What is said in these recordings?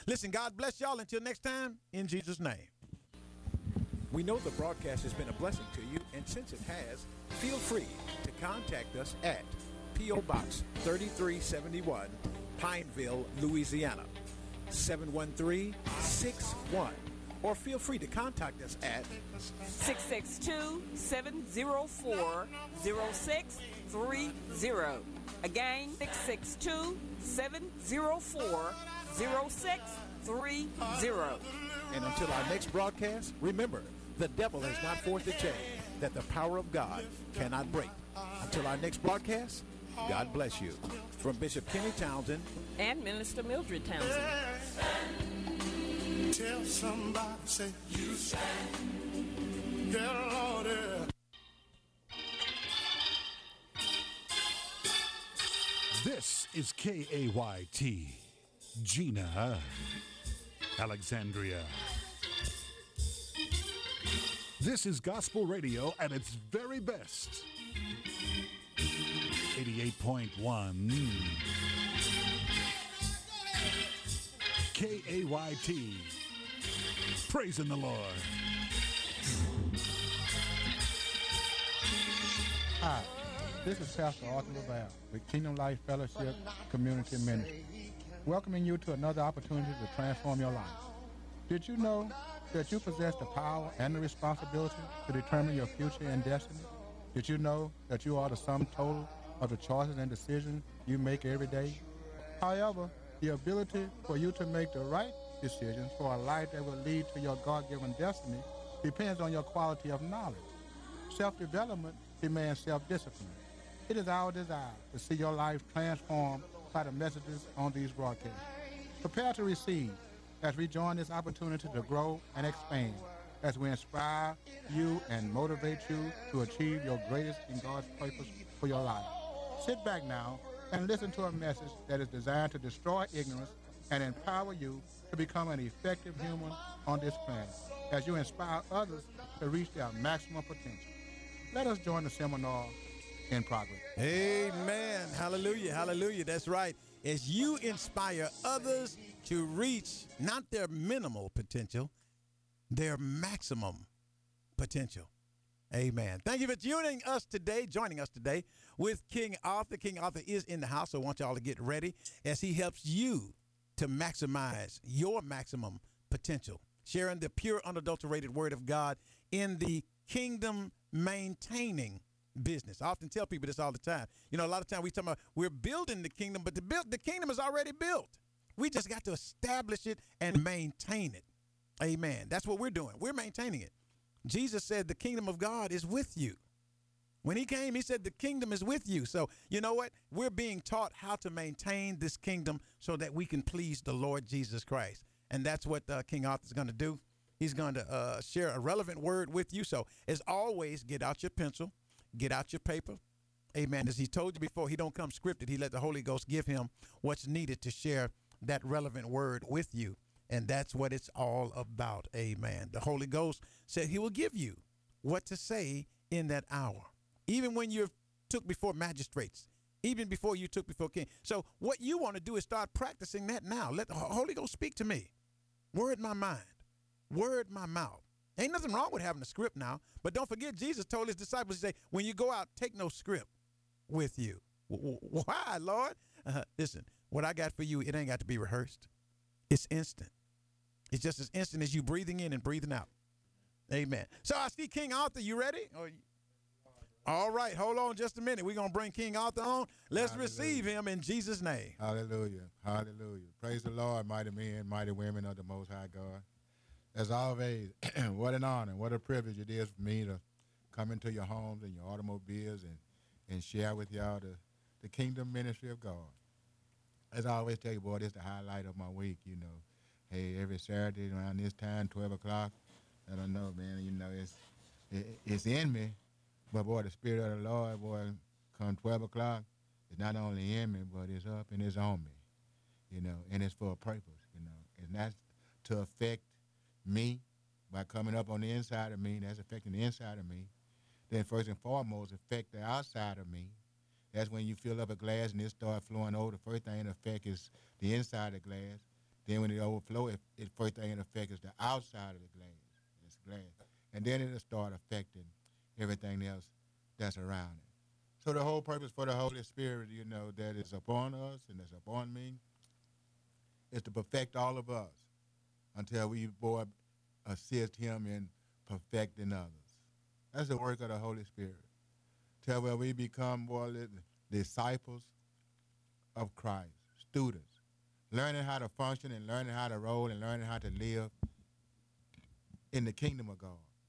Listen, God bless y'all. Until next time, in Jesus' name. We know the broadcast has been a blessing to you, and since it has, feel free to contact us at P.O. Box 3371, Pineville, Louisiana, 71361. Or feel free to contact us at 662-704-0630. Again, 662-704-0630. And until our next broadcast, remember, the devil has not forced a chain that the power of God cannot break. Until our next broadcast, God bless you. From Bishop Kenny Townsend And Minister Mildred Townsend. Tell somebody, say, you stand. Yeah, Lord, yeah. This is KAYT, Gina, Alexandria. This is gospel radio at its very best. 88.1 KAYT. Praising the Lord. Hi, this is Pastor Arthur LaValle with Kingdom Life Fellowship Community Ministry, welcoming you to another opportunity to transform your life. Did you know that you possess the power and the responsibility to determine your future and destiny? Did you know that you are the sum total of the choices and decisions you make every day? However, the ability for you to make the right decisions for a life that will lead to your God-given destiny depends on your quality of knowledge. Self-development demands self-discipline. It is our desire to see your life transformed by the messages on these broadcasts. Prepare to receive as we join this opportunity to grow and expand, as we inspire you and motivate you to achieve your greatest in God's purpose for your life. Sit back now and listen to a message that is designed to destroy ignorance and empower you to become an effective human on this planet, as you inspire others to reach their maximum potential. Let us join the seminar in progress. Amen. Hallelujah. Hallelujah. That's right. As you inspire others to reach not their minimal potential, their maximum potential. Amen. Thank you for joining us today with King Arthur. King Arthur is in the house, so I want y'all to get ready as he helps you to maximize your maximum potential, sharing the pure, unadulterated word of God in the kingdom maintaining business. I often tell people this all the time. You know, a lot of times we talk about we're building the kingdom, but the kingdom is already built. We just got to establish it and maintain it. Amen. That's what we're doing. We're maintaining it. Jesus said the kingdom of God is with you. When he came, he said the kingdom is with you. So you know what? We're being taught how to maintain this kingdom so that we can please the Lord Jesus Christ. And that's what King Arthur is going to do. He's going to share a relevant word with you. So as always, get out your pencil, get out your paper. Amen. As he told you before, he don't come scripted. He let the Holy Ghost give him what's needed to share that relevant word with you. And that's what it's all about. Amen. The Holy Ghost said he will give you what to say in that hour, even when you're took before magistrates, even before you took before king. So what you want to do is start practicing that now. Let the Holy Ghost speak to me. Word my mind, word my mouth. Ain't nothing wrong with having a script now, but don't forget Jesus told his disciples to say, when you go out, take no script with you. Why, Lord? Listen, what I got for you, it ain't got to be rehearsed. It's instant. It's just as instant as you breathing in and breathing out. Amen. So I see King Arthur. You ready? All right. Hold on just a minute. We're going to bring King Arthur on. Let's receive him in Jesus' name. Hallelujah. Hallelujah. Praise the Lord, mighty men, mighty women of the Most High God. As always, what an honor, what a privilege it is for me to come into your homes and your automobiles and share with y'all the kingdom ministry of God. As I always tell you, boy, this is the highlight of my week, you know. Hey, every Saturday around this time, 12 o'clock, I don't know, man, you know, it's in me. But, boy, the Spirit of the Lord, boy, come 12 o'clock, it's not only in me, but it's up and it's on me, you know, and it's for a purpose, you know. It's not to affect me by coming up on the inside of me. That's affecting the inside of me. Then first and foremost, affect the outside of me. That's when you fill up a glass and it starts flowing over. The first thing to affect is the inside of the glass. Then when it overflow, it first thing it affects is the outside of the glass. It's glass. And then it'll start affecting everything else that's around it. So the whole purpose for the Holy Spirit, that is upon us and that's upon me, is to perfect all of us until we, boy, assist him in perfecting others. That's the work of the Holy Spirit. Till where we become, boy, disciples of Christ, students, learning how to function and learning how to roll and learning how to live in the kingdom of God.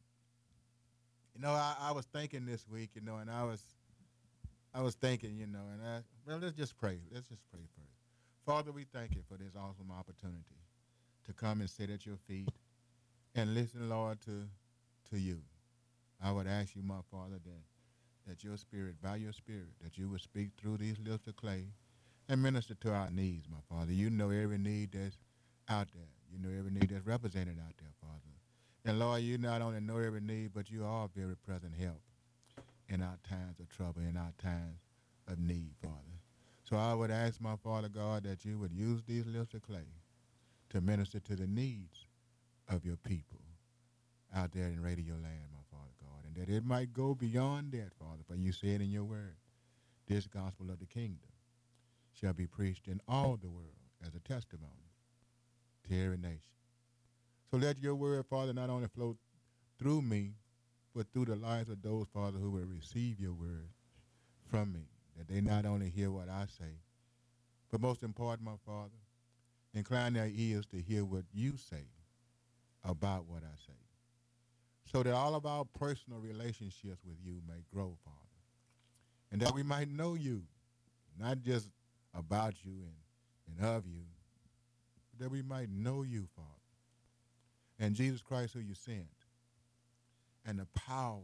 I was thinking this week, and I was thinking, let's just pray. Let's just pray first. Father, we thank you for this awesome opportunity to come and sit at your feet and listen, Lord, to you. I would ask you, my Father, that your spirit, by your spirit, that you would speak through these lips of clay and minister to our needs, my Father. You know every need that's out there. You know every need that's represented out there, Father. And, Lord, you not only know every need, but you are very present help in our times of trouble, in our times of need, Father. So I would ask, my Father God, that you would use these lips of clay to minister to the needs of your people out there in radio land, my Father God, and that it might go beyond that, Father. For you said in your word, this gospel of the kingdom shall be preached in all the world as a testimony to every nation. So let your word, Father, not only flow through me, but through the lives of those, Father, who will receive your word from me, that they not only hear what I say, but most important, my Father, incline their ears to hear what you say about what I say, so that all of our personal relationships with you may grow, Father, and that we might know you, not just about you and of you, but that we might know you, Father, and Jesus Christ who you sent, and the power,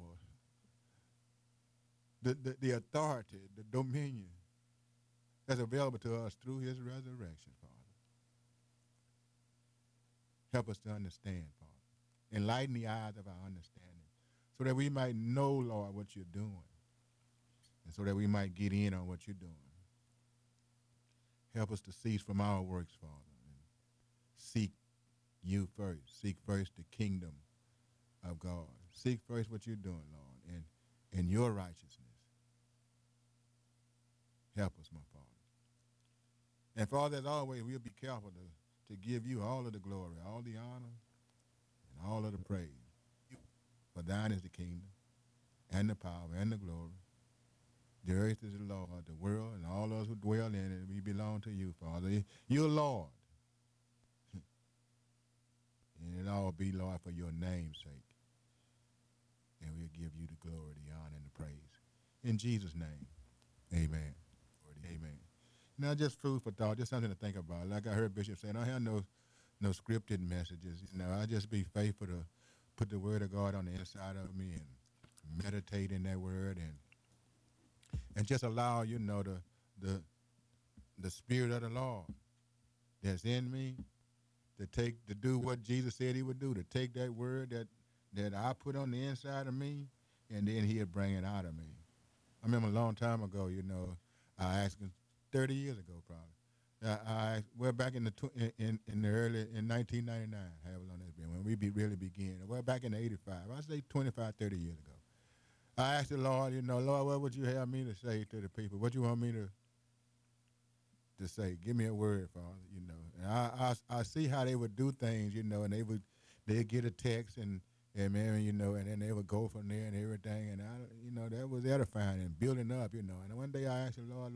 the authority, the dominion that's available to us through his resurrection, Father. Help us to understand, Father. Enlighten the eyes of our understanding so that we might know, Lord, what you're doing, and so that we might get in on what you're doing. Help us to cease from our works, Father, and seek you first. Seek first the kingdom of God. Seek first what you're doing, Lord, and your righteousness. Help us, my Father. And Father, as always, we'll be careful to give you all of the glory, all the honor, and all of the praise. For thine is the kingdom, and the power, and the glory. The earth is the Lord, the world, and all those who dwell in it, we belong to you, Father. You're Lord. And it all be, Lord, for your name's sake. And we'll give you the glory, the honor, and the praise. In Jesus' name, amen. Amen. Now, just food for thought, just something to think about. Like I heard Bishop saying, I have no scripted messages. I just be faithful to put the word of God on the inside of me and meditate in that word and just allow, the spirit of the Lord that's in me to do what Jesus said he would do, to take that word that I put on the inside of me, and then he'll bring it out of me. I remember a long time ago, I asked him 30 years ago, probably. Well, back in the 1999, however long that's been, when we really began. Well, back in 85, I say 25, 30 years ago. I asked the Lord, Lord, what would you have me to say to the people? What you want me to say? Give me a word, Father, And I see how they would do things, and they'd get a text and man, and then they would go from there and everything, and that was edifying and building up, And one day I asked the Lord,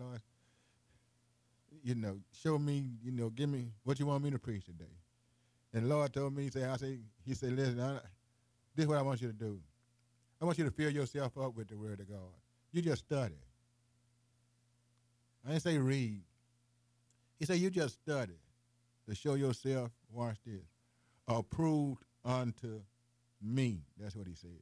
show me, give me what you want me to preach today. And the Lord told me, he said, listen, this is what I want you to do. I want you to fill yourself up with the word of God. You just study. I didn't say read. He said, you just study to show yourself, watch this, approved unto me. That's what he said.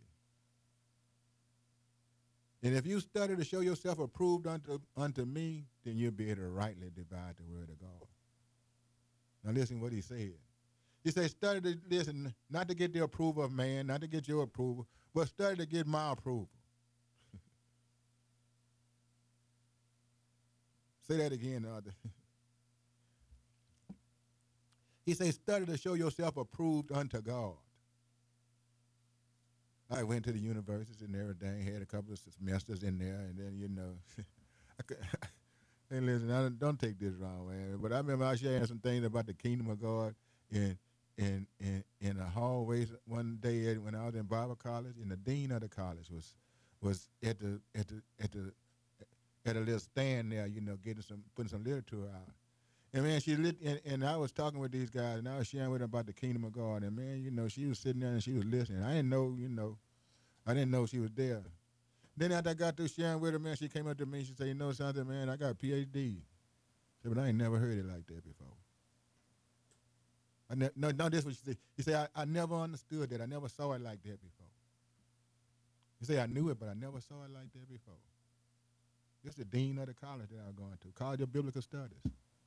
And if you study to show yourself approved unto me, then you'll be able to rightly divide the word of God. Now listen what he said. He said, study to listen, not to get the approval of man, not to get your approval, but study to get my approval. Say that again, He said, study to show yourself approved unto God. I went to the universities and everything, had a couple of semesters in there, and then, you know, hey, listen, don't take this wrong, man, but I remember I was sharing some things about the kingdom of God in the hallways one day when I was in Bible college, and the dean of the college was at a little stand there, you know, putting some literature out. And man, and I was talking with these guys, and I was sharing with them about the kingdom of God. And man, you know, she was sitting there and she was listening. I didn't know she was there. Then after I got through sharing with her, man, she came up to me and she said, you know something, man, I got a PhD. I said, but I ain't never heard it like that before. No, this is what she said. She said, I never understood that. I never saw it like that before. She said, I knew it, but I never saw it like that before. This is the dean of the college that I was going to, College of Biblical Studies.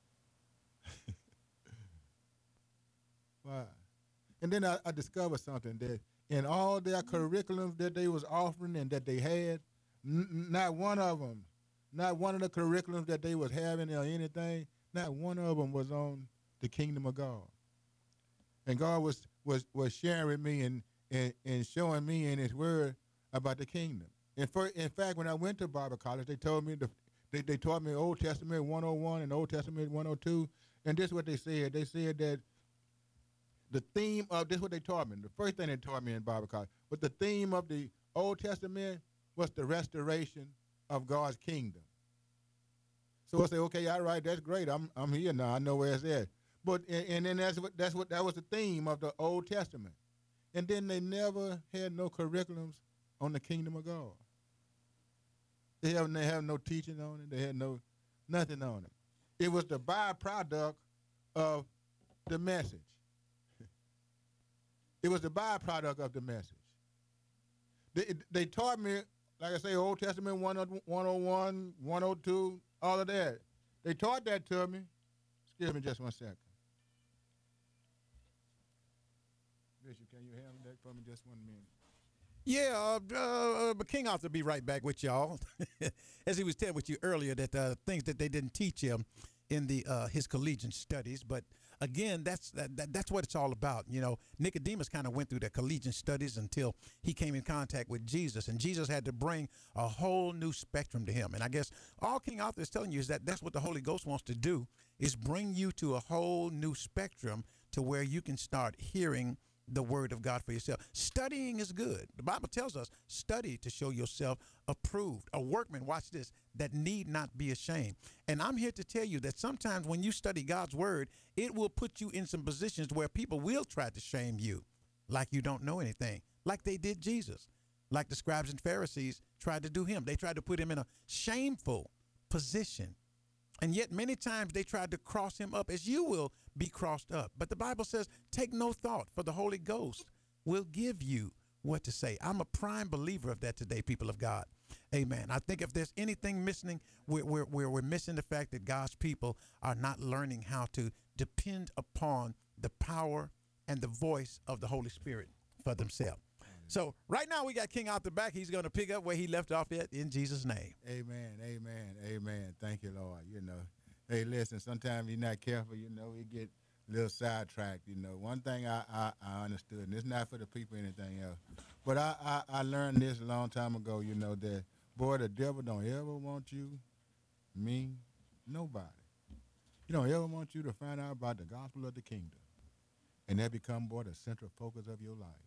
Wow. And then I discovered something, that in all their curriculums that they was offering and that they had, not one of the curriculums that they was having or anything, not one of them was on the kingdom of God. And God was sharing with me and showing me in his word about the kingdom. In fact, when I went to Bible college, they told me they taught me Old Testament 101 and Old Testament 102. And this is what they said. They said that the theme of, this is what they taught me. The first thing they taught me in Bible college, but the theme of the Old Testament was the restoration of God's kingdom. So I say, okay, all right, that's great. I'm here now. I know where it's at. But and then that was the theme of the Old Testament. And then they never had no curriculums on the kingdom of God. They have no teaching on it. They had nothing on it. It was the byproduct of the message. It was the byproduct of the message. They taught me, like I say, Old Testament 101, 102, all of that. They taught that to me. Excuse me just one second. Bishop, can you handle that for me just 1 minute? Yeah, but King Arthur will be right back with y'all. As he was telling with you earlier, that things that they didn't teach him in the his collegiate studies, but again, that's what it's all about. You know, Nicodemus kind of went through the collegiate studies until he came in contact with Jesus, and Jesus had to bring a whole new spectrum to him. And I guess all King Arthur is telling you is that that's what the Holy Ghost wants to do, is bring you to a whole new spectrum to where you can start hearing the word of God for yourself. Studying is good. The Bible tells us, study to show yourself approved. A workman, watch this, that need not be ashamed. And I'm here to tell you that sometimes when you study God's word, it will put you in some positions where people will try to shame you like you don't know anything, like they did Jesus, like the scribes and Pharisees tried to do him. They tried to put him in a shameful position. And yet many times they tried to cross him up as you will be crossed up. But the Bible says, take no thought, for the Holy Ghost will give you what to say. I'm a prime believer of that today, people of God. Amen. I think if there's anything missing, we're missing the fact that God's people are not learning how to depend upon the power and the voice of the Holy Spirit for themselves. So right now we got King Arthur back. He's going to pick up where he left off at in Jesus' name. Amen, amen, amen. Thank you, Lord. You know, hey, listen, sometimes you're not careful, you know, we get a little sidetracked, you know. One thing I understood, and it's not for the people or anything else, but I learned this a long time ago, you know, that, boy, the devil don't ever want you, me, nobody. He don't ever want you to find out about the gospel of the kingdom, and that become, boy, the central focus of your life.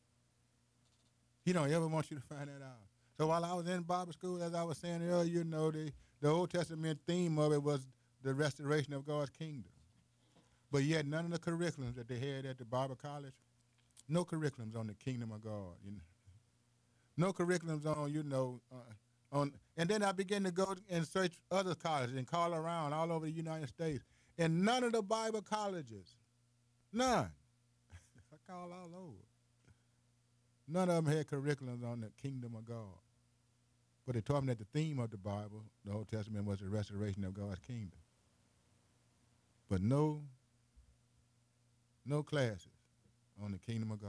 He don't ever want you to find that out. So while I was in Bible school, as I was saying earlier, you know, the Old Testament theme of it was the restoration of God's kingdom. But yet none of the curriculums that they had at the Bible college, no curriculums on the kingdom of God. You know, no curriculums on, you know, and then I began to go and search other colleges and call around all over the United States. And none of the Bible colleges, none. I call all over. None of them had curriculums on the kingdom of God. But they taught me that the theme of the Bible, the Old Testament, was the restoration of God's kingdom. But no classes on the kingdom of God.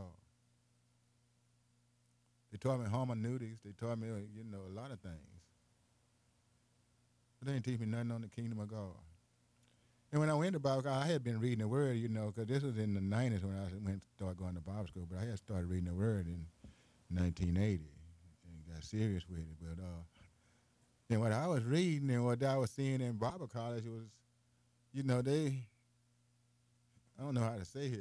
They taught me hermeneutics. They taught me, you know, a lot of things. But they didn't teach me nothing on the kingdom of God. And when I went to Bible college, I had been reading the Word, you know, because this was in the 90s when I went to start going to Bible school. But I had started reading the Word in 1980 and got serious with it. But and what I was reading and what I was seeing in Bible college was, you know, I don't know how to say it.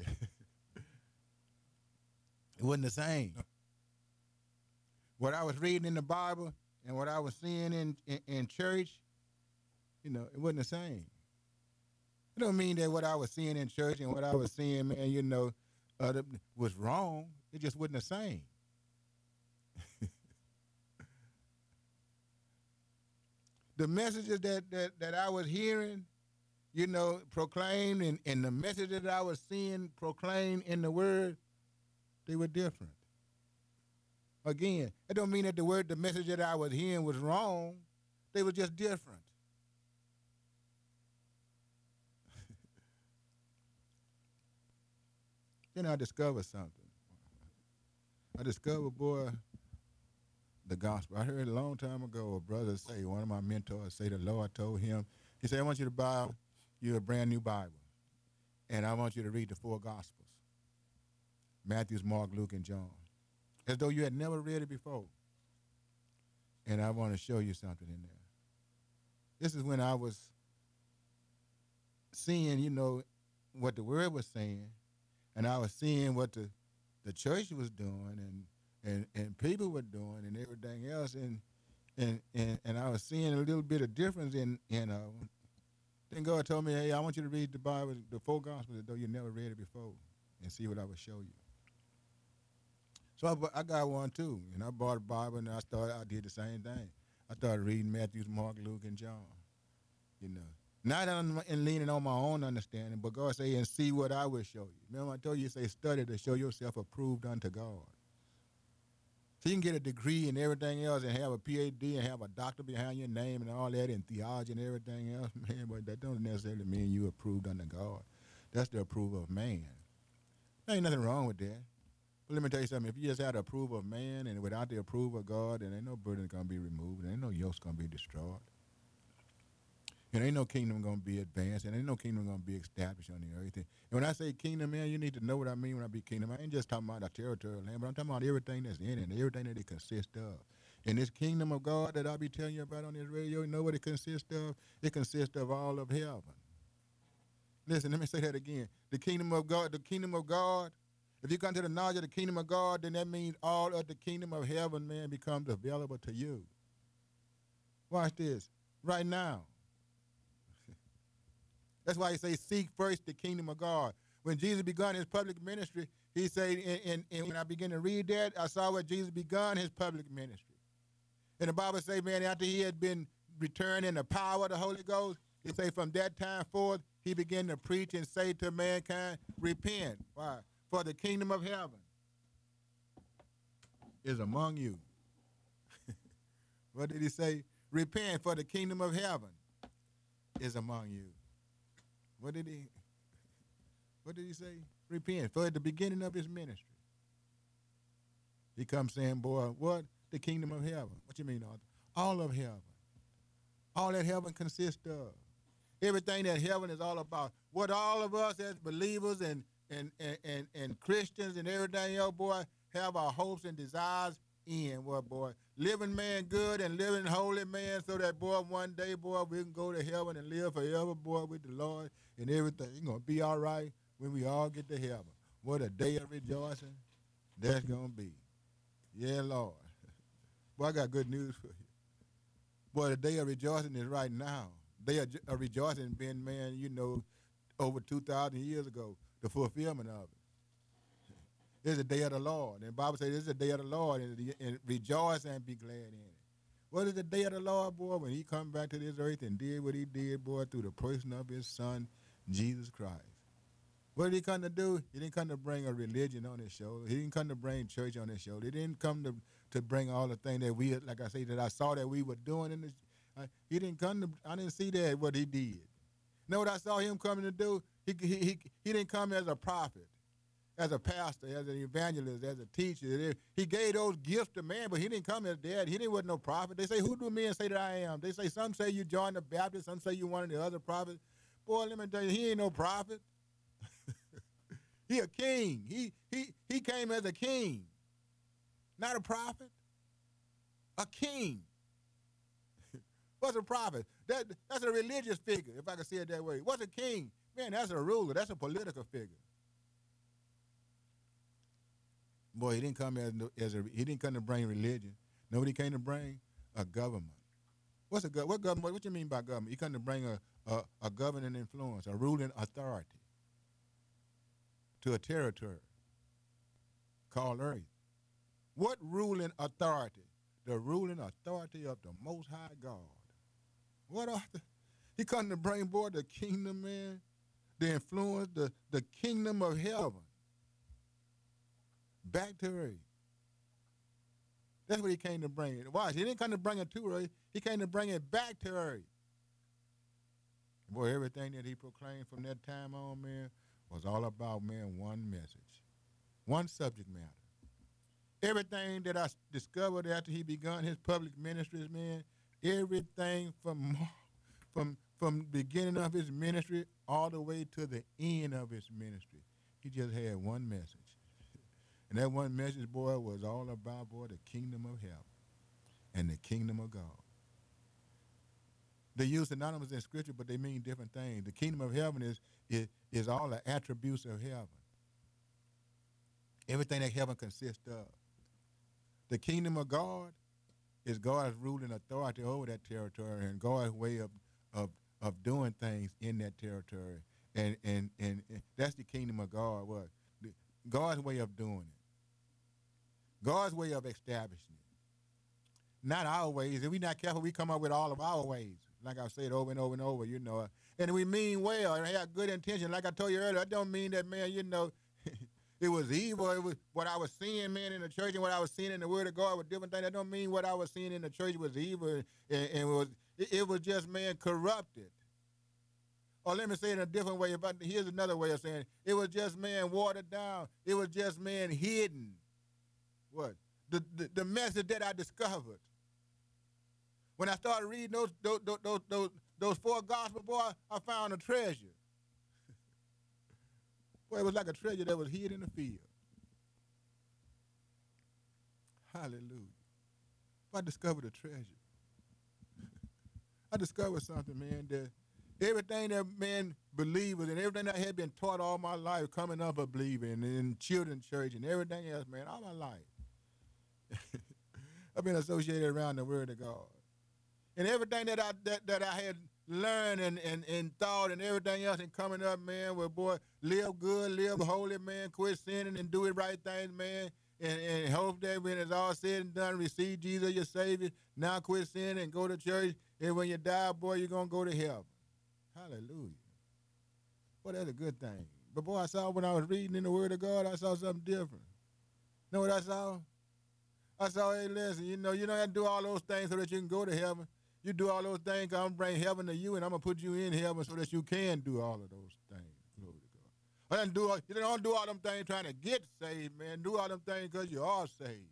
It wasn't the same. What I was reading in the Bible and what I was seeing in church, you know, it wasn't the same. It don't mean that what I was seeing in church and what I was seeing, man, you know, was wrong. It just wasn't the same. The messages that I was hearing, you know, proclaimed and the messages that I was seeing proclaimed in the Word, they were different. Again, it don't mean that the message that I was hearing was wrong. They were just different. Then I discovered something. I discovered, boy, the gospel. I heard a long time ago a brother say, one of my mentors say, the Lord told him, he said, I want you to buy you a brand new Bible, and I want you to read the 4 Gospels, Matthew, Mark, Luke, and John, as though you had never read it before. And I want to show you something in there. This is when I was seeing, you know, what the Word was saying, and I was seeing what the church was doing and people were doing and everything else, and I was seeing a little bit of difference in then God told me, hey, I want you to read the Bible, the 4 Gospels, as though you never read it before, and see what I would show you. So I got one too, and I bought a Bible, and I did the same thing. I started reading Matthew, Mark, Luke, and John, you know. Not in leaning on my own understanding, but God say, and see what I will show you. Remember I told you, say, study to show yourself approved unto God. So you can get a degree and everything else and have a PhD and have a doctor behind your name and all that and theology and everything else, man, but that don't necessarily mean you approved unto God. That's the approval of man. There ain't nothing wrong with that. But let me tell you something. If you just had the approval of man and without the approval of God, then ain't no burden going to be removed. There ain't no yoke's going to be destroyed. And ain't no kingdom going to be advanced, and ain't no kingdom going to be established on the earth. And when I say kingdom, man, you need to know what I mean when I be kingdom. I ain't just talking about a territorial land, but I'm talking about everything that's in it, and everything that it consists of. And this kingdom of God that I'll be telling you about on this radio, you know what it consists of? It consists of all of heaven. Listen, let me say that again. The kingdom of God, if you come to the knowledge of the kingdom of God, then that means all of the kingdom of heaven, man, becomes available to you. Watch this. Right now. That's why he says, seek first the kingdom of God. When Jesus began his public ministry, he said, and when I began to read that, I saw where Jesus began his public ministry. And the Bible says, man, after he had been returned in the power of the Holy Ghost, it say from that time forth, he began to preach and say to mankind, repent. Why? For the kingdom of heaven is among you. What did he say? Repent, for the kingdom of heaven is among you. What did he say? Repent. For at the beginning of his ministry, he comes saying, boy, what? The kingdom of heaven. What you mean, Arthur? All of heaven. All that heaven consists of. Everything that heaven is all about. What all of us as believers and Christians and everything else, boy, have our hopes and desires in, what, boy? Living man good and living holy man, so that, boy, one day, boy, we can go to heaven and live forever, boy, with the Lord and everything. It's going to be all right when we all get to heaven. What a day of rejoicing that's going to be. Yeah, Lord. Boy, I got good news for you. Boy, the day of rejoicing is right now. Day of rejoicing been, man, you know, over 2,000 years ago, the fulfillment of it. It's the day of the Lord. And the Bible says this is the day of the Lord, and rejoice and be glad in it. What is the day of the Lord, boy? When he come back to this earth and did what he did, boy, through the person of his son, Jesus Christ. What did he come to do? He didn't come to bring a religion on his shoulder. He didn't come to bring church on his shoulder. He didn't come to bring all the things that we, like I say, that I saw that we were doing in this. He didn't come to, I didn't see that, what he did. You know what I saw him coming to do? He didn't come as a prophet, as a pastor, as an evangelist, as a teacher. He gave those gifts to man, but he didn't come as that. He wasn't no prophet. They say, who do men say that I am? They say, some say you joined the Baptist, some say you one of the other prophets. Boy, let me tell you, he ain't no prophet. He a king. He came as a king, not a prophet. A king. What's a prophet? That's a religious figure, if I can say it that way. What's a king? Man, that's a ruler. That's a political figure. Boy, he didn't come he didn't come to bring religion. Nobody came to bring a government. What government? What you mean by government? He come to bring a governing influence, a ruling authority to a territory called earth. What ruling authority? The ruling authority of the Most High God. What are he come to bring forth the kingdom, man, the influence, the kingdom of heaven back to earth. That's what he came to bring it. Watch, he didn't come to bring it to earth. He came to bring it back to earth. Boy, everything that he proclaimed from that time on, man, was all about, man, one message, one subject matter. Everything that I discovered after he begun his public ministries, man, everything from beginning of his ministry all the way to the end of his ministry, he just had one message. And that one message, boy, was all about, boy, the kingdom of heaven and the kingdom of God. They use synonymous in Scripture, but they mean different things. The kingdom of heaven is all the attributes of heaven. Everything that heaven consists of. The kingdom of God is God's ruling authority over that territory and God's way of doing things in that territory. And that's the kingdom of God. What? God's way of doing it. God's way of establishing it. Not our ways. If we're not careful, we come up with all of our ways. Like I've said over and over and over, you know. And we mean well and have good intention. Like I told you earlier, that don't mean that, man, you know, it was evil. It was what I was seeing, man, in the church and what I was seeing in the Word of God was different things. That don't mean what I was seeing in the church was evil and it was just, man, corrupted. Or let me say it in a different way. Here's another way of saying it. It was just, man, watered down. It was just, man, hidden. What? The message that I discovered. When I started reading those four gospels, boy, I found a treasure. Boy, it was like a treasure that was hid in the field. Hallelujah. I discovered a treasure. I discovered something, man, that everything that, man, believers and everything that I had been taught all my life, coming up a believer and in children's church and everything else, man, all my life. I've been associated around the Word of God. And everything that I had learned and thought and everything else and coming up, man, well, boy, live good, live holy, man, quit sinning and do the right things, man, and hope that when it's all said and done, receive Jesus your Savior, now quit sinning and go to church, and when you die, boy, you're going to go to heaven. Hallelujah. Well, that's a good thing. But, boy, I saw when I was reading in the Word of God, I saw something different. You know what I saw? I saw, hey, listen, you don't have to do all those things so that you can go to heaven. You do all those things, I'm going to bring heaven to you, and I'm going to put you in heaven so that you can do all of those things. Glory to God. You don't do all them things trying to get saved, man. Do all them things because you are saved.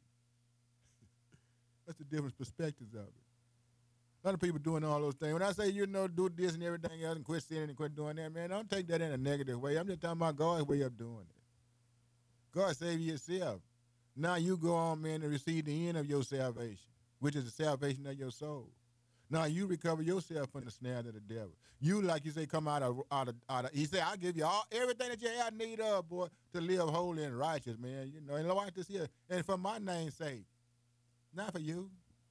That's the different perspectives of it. A lot of people doing all those things. When I say, do this and everything else and quit sinning and quit doing that, man, don't take that in a negative way. I'm just talking about God's way of doing it. God saved you yourself. Now you go on, man, to receive the end of your salvation, which is the salvation of your soul. Now you recover yourself from the snares of the devil. You, like you say, come out of. He said, "I'll give you everything that you have need of, boy, to live holy and righteous, man. And watch this here, and for my name's sake, not for you.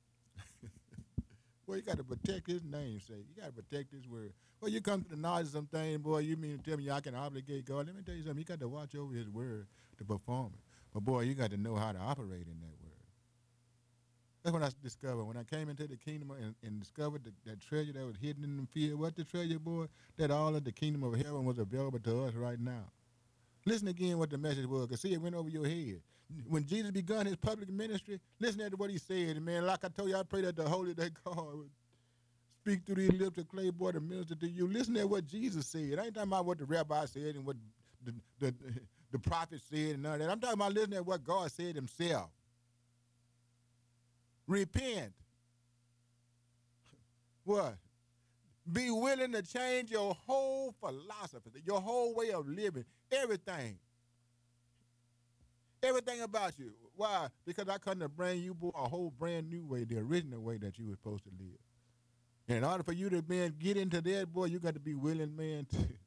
Boy, you got to protect His name's sake. You got to protect His word. Well, you come to the knowledge of some things, boy. You mean to tell me I can obligate God? Let me tell you something. You got to watch over His word to perform it. But boy, you got to know how to operate in that word. That's what I discovered. When I came into the kingdom and discovered that treasure that was hidden in the field. What the treasure, boy? That all of the kingdom of heaven was available to us right now. Listen again what the message was, because see, it went over your head. When Jesus begun His public ministry, listen to what He said. And man, like I told you, I pray that the Holy that God would speak through these lips of clay, boy, to minister to you. Listen to what Jesus said. I ain't talking about what the rabbi said and what the prophet said and none of that. I'm talking about listening to what God said Himself. Repent. What? Be willing to change your whole philosophy, your whole way of living, everything. Everything about you. Why? Because I come to bring you a whole brand new way, the original way that you were supposed to live. And in order for you to, man, get into that, boy, you got to be willing, man,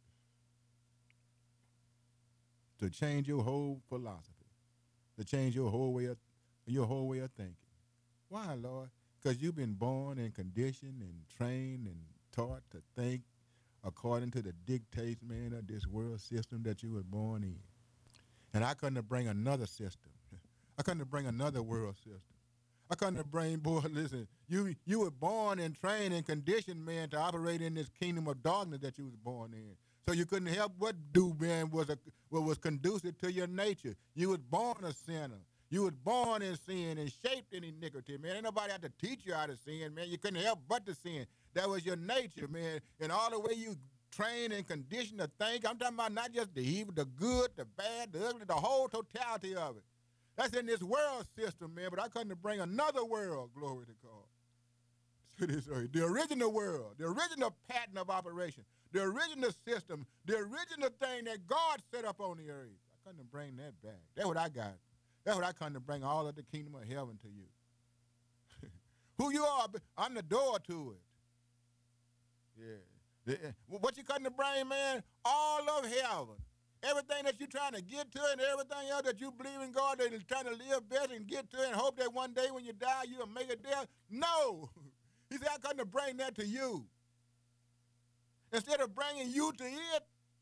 to change your whole philosophy, to change your whole way of thinking. Why, Lord? Because you've been born and conditioned and trained and taught to think according to the dictates, man, of this world system that you were born in. And I couldn't bring another system. I couldn't bring another world system. I couldn't bring, boy, listen, you were born and trained and conditioned, man, to operate in this kingdom of darkness that you was born in. So you couldn't help but do, man, what was conducive to your nature. You was born a sinner. You was born in sin and shaped in iniquity, man. Ain't nobody had to teach you how to sin, man. You couldn't help but to sin. That was your nature, man. And all the way you trained and conditioned to think, I'm talking about not just the evil, the good, the bad, the ugly, the whole totality of it. That's in this world system, man, but I couldn't bring another world, glory to God. The original world, the original pattern of operation, the original system, the original thing that God set up on the earth. I couldn't bring that back. That's what I got. That's what I come to bring all of the kingdom of heaven to you. Who you are, I'm the door to it. Yeah. What you come to bring, man? All of heaven. Everything that you're trying to get to and everything else that you believe in God that is trying to live better and get to and hope that one day when you die you'll make it there. No. He said, I come to bring that to you. Instead of bringing you to it,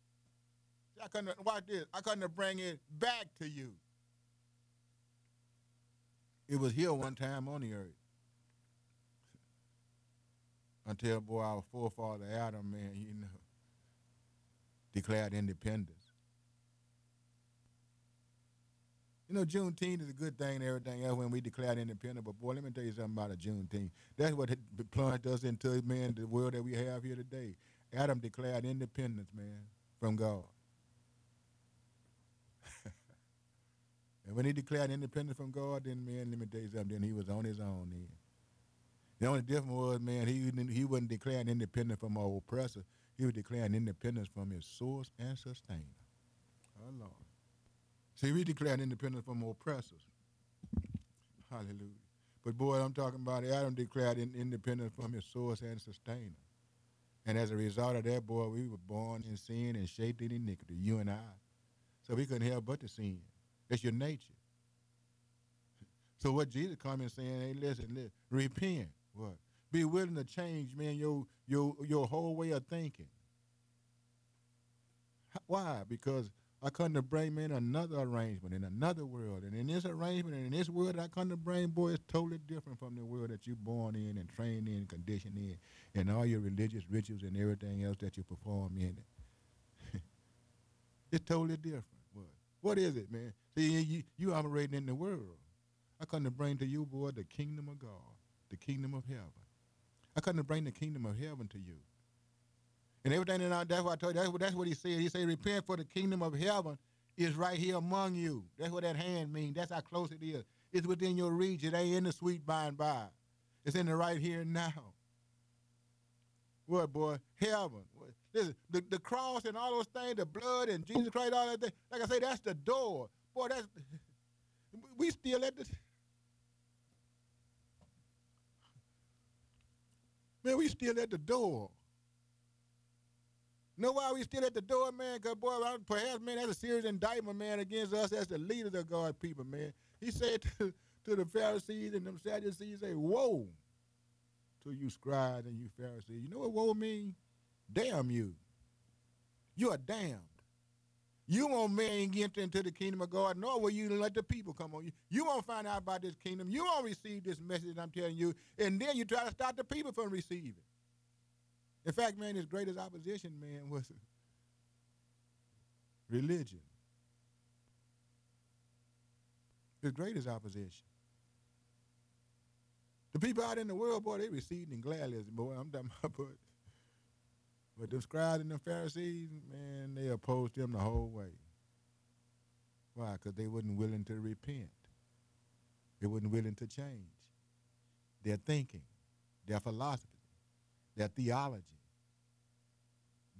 watch this, I come to bring it back to you. It was here one time on the earth. Until, boy, our forefather Adam, man, declared independence. Juneteenth is a good thing and everything else when we declared independence, but boy, let me tell you something about a Juneteenth. That's what plunged us into, man, the world that we have here today. Adam declared independence, man, from God. And when he declared independence from God, then, man, let me tell you something, then he was on his own then. The only difference was, man, he wasn't declaring independence from our oppressor. He was declaring independence from his source and sustainer. Oh, Lord. See, we declared independence from oppressors. Hallelujah. But, boy, I'm talking about Adam declared independence from his source and sustainer. And as a result of that, boy, we were born in sin and shaped in iniquity, you and I. So we couldn't help but to sin. It's your nature. So what Jesus come and saying, hey, listen, repent. What? Be willing to change, man, your whole way of thinking. Why? Because I come to bring, man, another arrangement in another world. And in this arrangement and in this world I come to bring, boy, it's totally different from the world that you're born in and trained in and conditioned in and all your religious rituals and everything else that you perform in it. It's totally different. What is it, man? See, you operating in the world. I come to bring to you, boy, the kingdom of God, the kingdom of heaven. I come to bring the kingdom of heaven to you. And everything that's what I told you, that's what he said. He said, repent, for the kingdom of heaven is right here among you. That's what that hand means. That's how close it is. It's within your reach. It ain't in the sweet by and by. It's in the right here and now. What, boy? Heaven. Listen, the cross and all those things, the blood and Jesus Christ, all that thing. Like I say, that's the door. Boy, we still at the... Man, we still at the door. Know why we still at the door, man? Because, boy, perhaps, man, that's a serious indictment, man, against us as the leaders of God's people, man. He said to the Pharisees and them Sadducees, say, woe to you scribes and you Pharisees. You know what woe means? Damn you. You are damned. You won't, man, get into the kingdom of God, nor will you let the people come on you. You won't find out about this kingdom. You won't receive this message I'm telling you, and then you try to stop the people from receiving. In fact, man, his greatest opposition, man, was religion. His greatest opposition. The people out in the world, boy, they received him gladly, boy. I'm talking about, but the scribes and the Pharisees, man, they opposed him the whole way. Why? Because they wasn't willing to repent. They wasn't willing to change their thinking, their philosophy, their theology,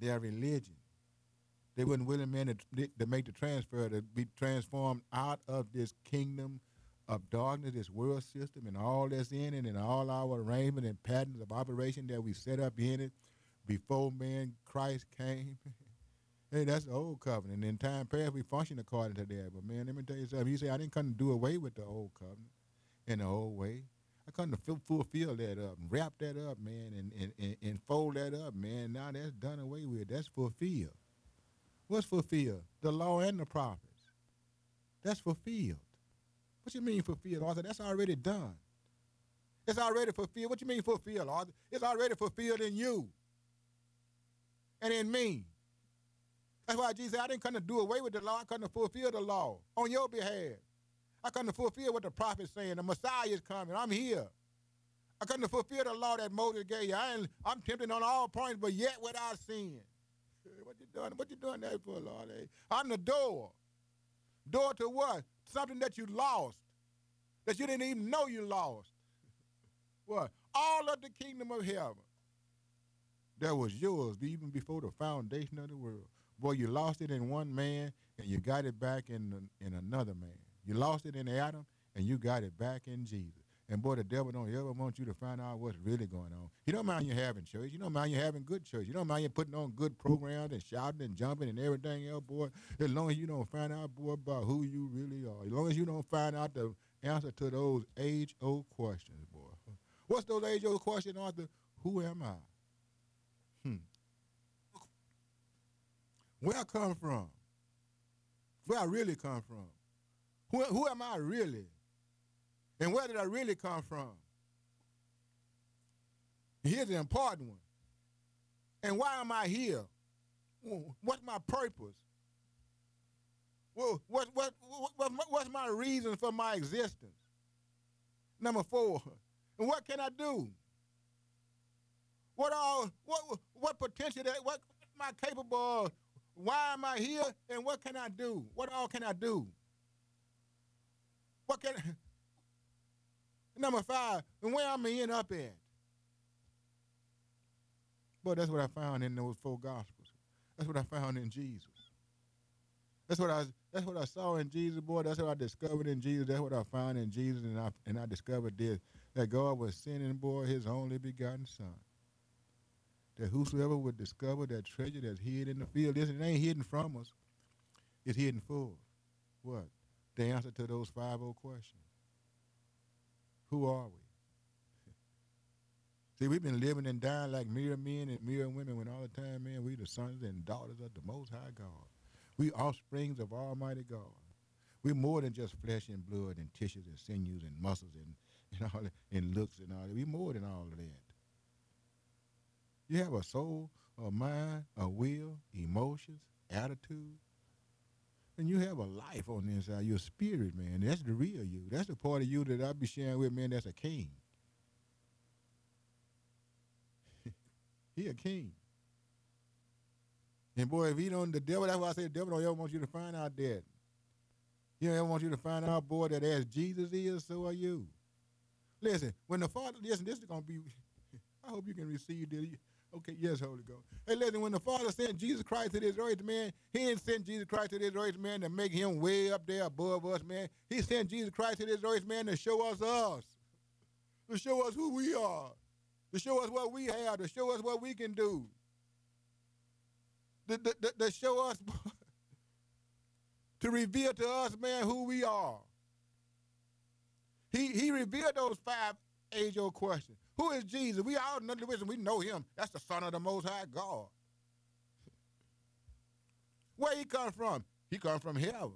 their religion. They wasn't willing, man, to make the transfer, to be transformed out of this kingdom of darkness, this world system, and all that's in it, and all our arrangement and patterns of operation that we set up in it before, man, Christ came. Hey, that's the old covenant. In time past, we function according to that. But, man, let me tell you something. He said, I didn't come to do away with the old covenant in the old way. I come to fulfill that up and wrap that up, man, and fold that up, man. Now that's done away with. That's fulfilled. What's fulfilled? The law and the prophets. That's fulfilled. What you mean fulfilled, Arthur? That's already done. It's already fulfilled. What you mean fulfilled, Arthur? It's already fulfilled in you and in me. That's why Jesus said, I didn't come to do away with the law. I come to fulfill the law on your behalf. I come to fulfill what the prophet's saying. The Messiah is coming. I'm here. I come to fulfill the law that Moses gave you. I'm tempted on all points, but yet without sin. What you doing? What you doing that for, Lord? I'm the door. Door to what? Something that you lost, that you didn't even know you lost. What? All of the kingdom of heaven that was yours even before the foundation of the world. Boy, you lost it in one man, and you got it back in another man. You lost it in Adam, and you got it back in Jesus. And boy, the devil don't ever want you to find out what's really going on. He don't mind you having church. You don't mind you having good church. You don't mind you putting on good programs and shouting and jumping and everything else, boy. As long as you don't find out, boy, about who you really are. As long as you don't find out the answer to those age-old questions, boy. What's those age-old questions, Arthur? Who am I? Where I come from? Where I really come from? Who am I really? And where did I really come from? Here's the important one. And why am I here? What's my purpose? Well, what's my reason for my existence? Number 4, and what can I do? What potential, what am I capable of? Why am I here, and what can I do? What all can I do? Number 5, and where am I end up at? Boy, that's what I found in those 4 Gospels. That's what I found in Jesus. That's what I saw in Jesus, boy. That's what I discovered in Jesus. That's what I found in Jesus, and I discovered this, that God was sending, boy, his only begotten Son. That whosoever would discover that treasure that's hid in the field, it ain't hidden from us. It's hidden for us. What? The answer to those 5 old questions. Who are we? See, we've been living and dying like mere men and mere women when all the time, man, we the sons and daughters of the Most High God. We offsprings of Almighty God. We're more than just flesh and blood and tissues and sinews and muscles and all that, and looks and all that. We're more than all of that. You have a soul, a mind, a will, emotions, attitude. And you have a life on the inside. You're a spirit, man. That's the real you. That's the part of you that I be sharing with, man, that's a king. He a king. And boy, if he don't, the devil, that's why I say the devil don't ever want you to find out that. He don't ever want you to find out, boy, that as Jesus is, so are you. Listen, when the Father, listen, this is going to be, I hope you can receive this. Okay, yes, Holy Ghost. Hey, listen, when the Father sent Jesus Christ to this earth, man, he didn't send Jesus Christ to this earth, man, to make him way up there above us, man. He sent Jesus Christ to this earth, man, to show us, to show us who we are, to show us what we have, to show us what we can do, to show us, to reveal to us, man, who we are. He revealed those 5 age-old questions. Who is Jesus? We all know the wisdom. We know him. That's the Son of the Most High God. Where he come from? He come from heaven.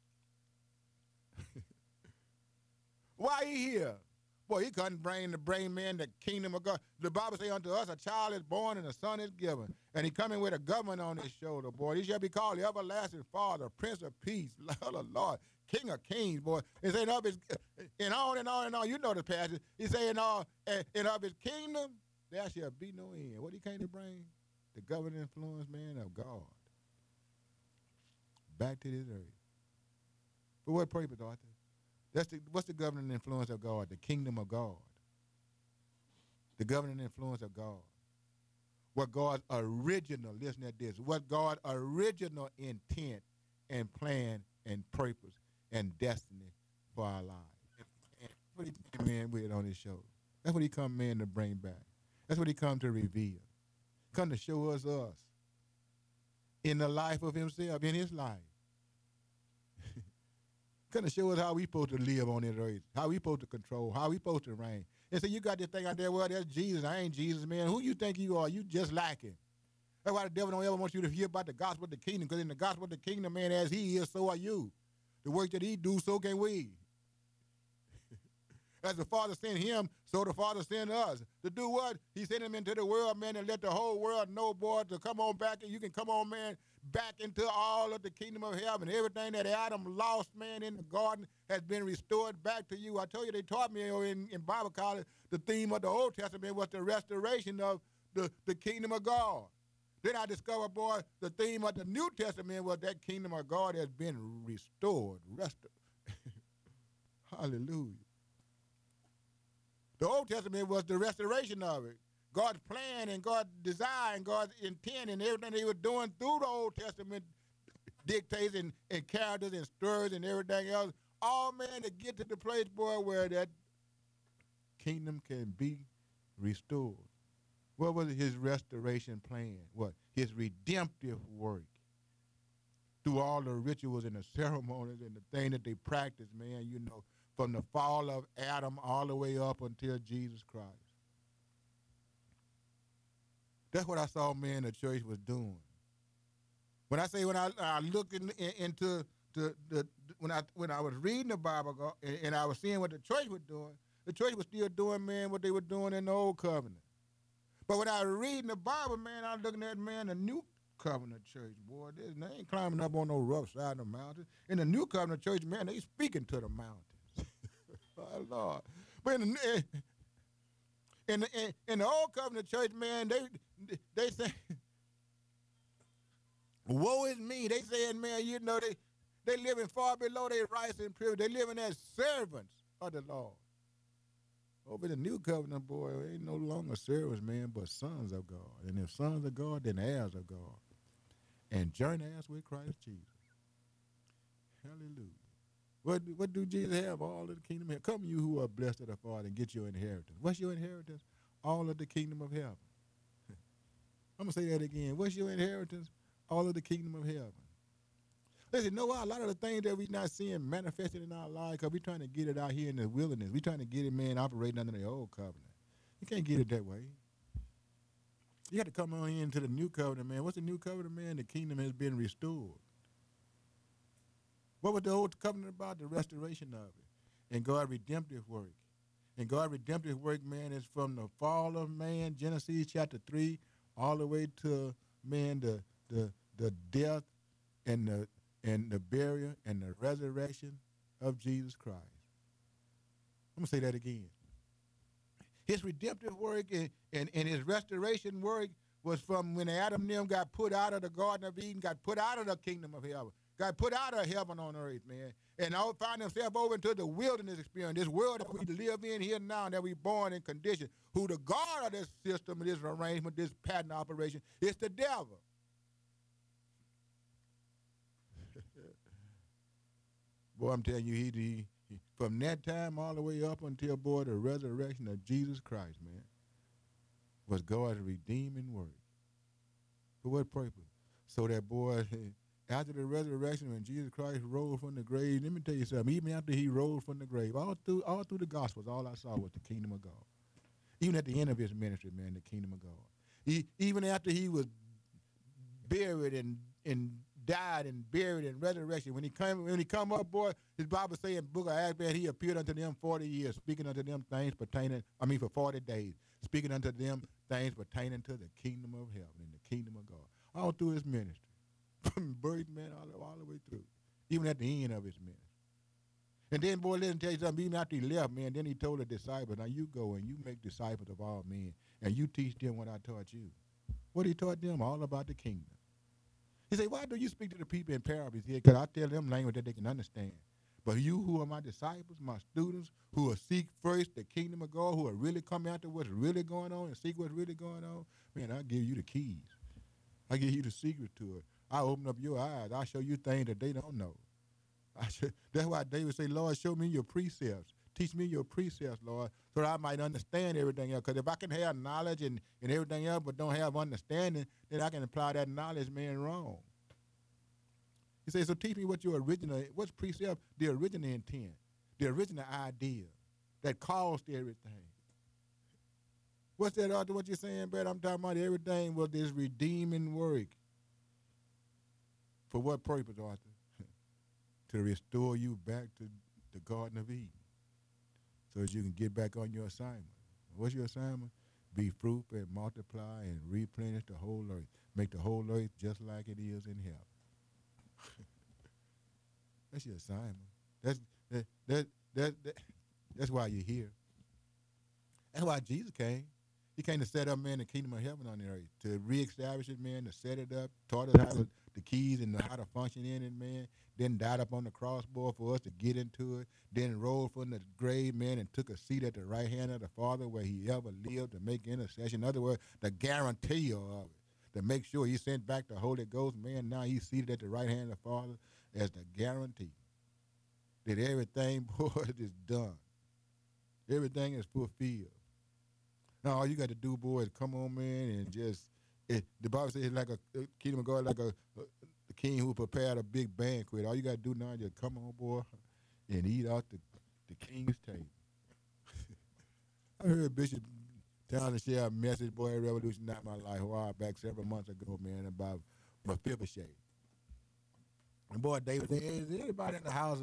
Why he here? Boy, he couldn't bring man the kingdom of God. The Bible say unto us a child is born and a son is given. And he coming with a government on his shoulder, boy. He shall be called the everlasting Father, Prince of Peace, Lord of Lord, King of Kings, boy. He saying of his, and on and on and on. You know the passage. He saying and of his kingdom there shall be no end. What he came to bring? The governing influence, man, of God. Back to this earth. For what purpose, Arthur? What's the governing influence of God? The kingdom of God. The governing influence of God. what God's original, listen at this, what God's original intent and plan and purpose and destiny for our lives. And what he came in with on his show. That's what he come in to bring back. That's what he come to reveal. Come to show us in the life of himself, in his life. Come to show us how we supposed to live on this earth, how we supposed to control, how we supposed to reign. And so you got this thing out there, well, that's Jesus. I ain't Jesus, man. Who you think you are? You just like him. That's why the devil don't ever want you to hear about the gospel of the kingdom, because in the gospel of the kingdom, man, as he is, so are you. The work that he do, so can we. As the Father sent him, so the Father sent us. To do what? He sent him into the world, man, and let the whole world know, boy, to come on back, and you can come on, man, back into all of the kingdom of heaven. Everything that Adam lost, man, in the garden has been restored back to you. I told you, they taught me in Bible college, the theme of the Old Testament was the restoration of the kingdom of God. Then I discovered, boy, the theme of the New Testament was that kingdom of God has been restored. Hallelujah. The Old Testament was the restoration of it. God's plan and God's desire and God's intent and everything they were doing through the Old Testament dictates and characters and stories and everything else, all, man, to get to the place, boy, where that kingdom can be restored. What was his restoration plan? What? His redemptive work. Through all the rituals and the ceremonies and the thing that they practiced, man, you know, from the fall of Adam all the way up until Jesus Christ. That's what I saw, man, the church was doing. When I say when I looked into when I was reading the Bible and I was seeing what the church was doing, the church was still doing, man, what they were doing in the Old Covenant. But when I was reading the Bible, man, I was looking at, man, the New Covenant church, boy, they ain't climbing up on no rough side of the mountain. In the New Covenant church, man, they speaking to the mountains. Oh, Lord. But in the Old Covenant church, man, they say, woe is me. They saying, man, you know, they living far below their rights and privilege. They living as servants of the Lord. Over the New Covenant, boy, ain't no longer servants, man, but sons of God. And if sons of God, then heirs of God. And joint heirs with Christ Jesus. Hallelujah. What do Jesus have? All of the kingdom of heaven. Come you who are blessed of the Father and get your inheritance. What's your inheritance? All of the kingdom of heaven. I'm going to say that again. What's your inheritance? All of the kingdom of heaven. Listen, know what? A lot of the things that we're not seeing manifested in our lives because we're trying to get it out here in the wilderness. We're trying to get it, man, operating under the old covenant. You can't get it that way. You got to come on into the new covenant, man. What's the new covenant, man? The kingdom has been restored. What was the old covenant about? The restoration of it. And God's redemptive work. And God's redemptive work, man, is from the fall of man, Genesis chapter 3, all the way to, man, the death and the burial and the resurrection of Jesus Christ. I'm going to say that again. His redemptive work and his restoration work was from when Adam and them got put out of the Garden of Eden, got put out of the kingdom of heaven, got put out of heaven on earth, man, and all find themselves over into the wilderness experience, this world that we live in here now, that we're born in condition, who the God of this system, this arrangement, this pattern operation, is the devil. Boy, I'm telling you, he from that time all the way up until, boy, the resurrection of Jesus Christ, man, was God's redeeming work. For what purpose? So that, boy, after the resurrection, when Jesus Christ rose from the grave, let me tell you something, even after he rose from the grave, all through the Gospels, all I saw was the kingdom of God. Even at the end of his ministry, man, the kingdom of God. Even after he was buried and died and buried and resurrection. When he come up, boy, his Bible say in the book of Acts, man, he appeared unto them 40 years, speaking unto them things for 40 days, speaking unto them things pertaining to the kingdom of heaven and the kingdom of God. All through his ministry. From birth, man, all the way through. Even at the end of his ministry. And then, boy, let me tell you something, even after he left, man, then he told the disciples, now you go and you make disciples of all men, and you teach them what I taught you. What he taught them? All about the kingdom. He said, why do you speak to the people in parables? Because I tell them language that they can understand. But you who are my disciples, my students, who will seek first the kingdom of God, who will really come after what's really going on and seek what's really going on, man, I'll give you the keys. I give you the secret to it. I open up your eyes. I show you things that they don't know. That's why David say, Lord, show me your precepts. Teach me your precepts, Lord, so that I might understand everything else. Because if I can have knowledge and everything else but don't have understanding, then I can apply that knowledge, man, wrong. He says, so teach me what's precept, the original intent, the original idea that caused everything. What's that, Arthur, what you're saying, Brad? I'm talking about everything was this redeeming work. For what purpose, Arthur? To restore you back to the Garden of Eden so that you can get back on your assignment. What's your assignment? Be fruitful and multiply and replenish the whole earth. Make the whole earth just like it is in heaven. That's your assignment. That's why you're here. That's why Jesus came. He came to set up, man, the kingdom of heaven on the earth, to reestablish it, man, to set it up, taught us how the keys and how to function in it, man, then died up on the crossbar for us to get into it, then rose from the grave, man, and took a seat at the right hand of the Father where he ever lived to make intercession. In other words, the guarantee of it, to make sure he sent back the Holy Ghost, man, now he's seated at the right hand of the Father as the guarantee that everything, boy, is done. Everything is fulfilled. Now, all you got to do, boy, is come on, man, and just, the Bible says it's like a kingdom of God, like the king who prepared a big banquet. All you got to do now is just come on, boy, and eat out the king's table. I heard Bishop Townsend share a message, boy, revolutionized my life a while back, several months ago, man, about Mephibosheth. And boy, David said, is anybody in the house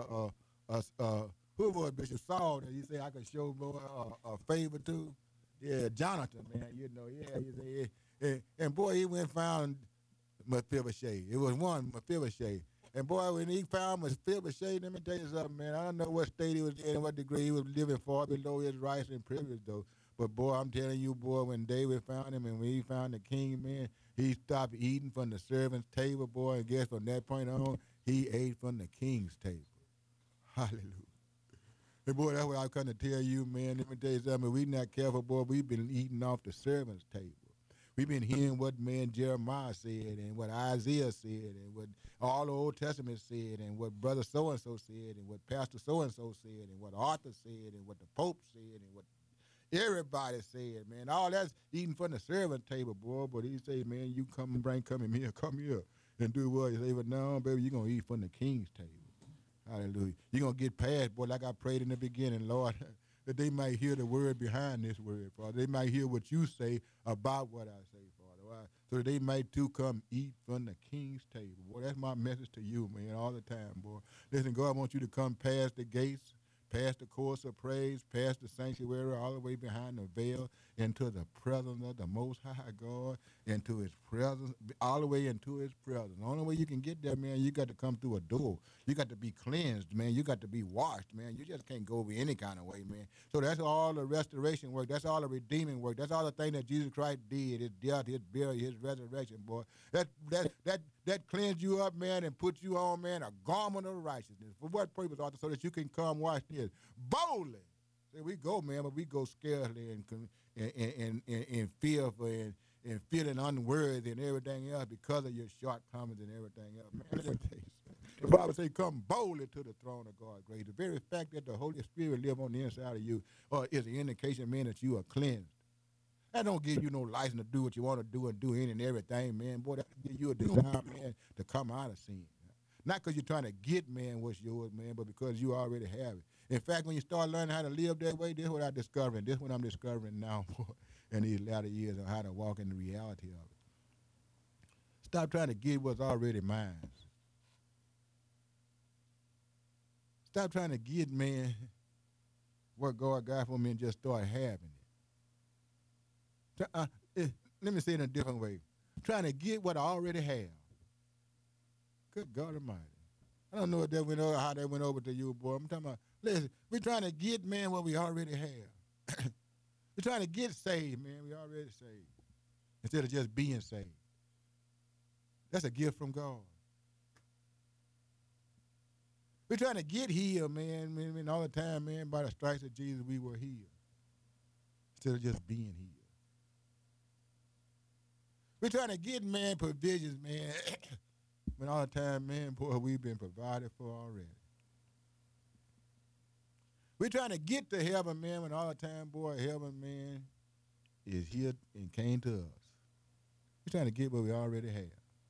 who was Bishop Saul that you say I could show boy a favor to? Yeah, Jonathan, man, you know, yeah, you say, and boy, he went and found Mephibosheth. It was one Mephibosheth. And boy, when he found Mephibosheth, let me tell you something, man. I don't know what state he was in, what degree he was living far below his rights and privilege, though. But boy, I'm telling you, boy, when David found him and when he found the king, man, he stopped eating from the servant's table, boy, and guess from that point on, he ate from the king's table. Hallelujah. And boy, that's what I'm coming to tell you, man. Let me tell you something. If we not careful, boy, we've been eating off the servant's table. We've been hearing what man Jeremiah said and what Isaiah said and what all the Old Testament said and what brother so-and-so said and what pastor so-and-so said and what Arthur said and what the Pope said and what everybody said, man. All that's eating from the servant table, boy. But he say, man, you come in here and do what? He say, but no, baby, you're going to eat from the king's table. Hallelujah. You're going to get past, boy, like I prayed in the beginning, Lord, that they might hear the word behind this word, Father. They might hear what you say about what I say, Father. So that they might, too, come eat from the king's table. Boy, that's my message to you, man, all the time, boy. Listen, God wants you to come past the gates, past the course of praise, past the sanctuary, all the way behind the veil, into the presence of the Most High God, into his presence, all the way into his presence. The only way you can get there, man, you got to come through a door. You got to be cleansed, man. You got to be washed, man. You just can't go over any kind of way, man. So that's all the restoration work. That's all the redeeming work. That's all the thing that Jesus Christ did, his death, his burial, his resurrection, boy. That cleansed you up, man, and put you on, man, a garment of righteousness. For what purpose, Arthur? So that you can come watch this boldly. See, we go, man, but we go scarcely and fearful and feeling unworthy and everything else because of your shortcomings and everything else. Man, let me tell you something. The Bible says, come boldly to the throne of God grace. The very fact that the Holy Spirit live on the inside of you is an indication, man, that you are cleansed. That don't give you no license to do what you want to do and do any and everything, man. Boy, that give you a desire, man, to come out of sin. Not because you're trying to get, man, what's yours, man, but because you already have it. In fact, when you start learning how to live that way, this is what I'm discovering. This is what I'm discovering now, boy, in these latter years on how to walk in the reality of it. Stop trying to get what's already mine. Stop trying to get, man, what God got for me and just start having it. Let me say it in a different way. Trying to get what I already have. Good God Almighty. I don't know if that went over, how that went over to you, boy. I'm talking about, listen, we're trying to get, man, what we already have. We're trying to get saved, man. We already saved. Instead of just being saved. That's a gift from God. We're trying to get healed, man. Man, all the time, man, by the stripes of Jesus, we were healed. Instead of just being healed. We're trying to get, man, provisions, man. But all the time, man, boy, we've been provided for already. We're trying to get to heaven, man, when all the time, boy, heaven, man, is here and came to us. We're trying to get what we already have.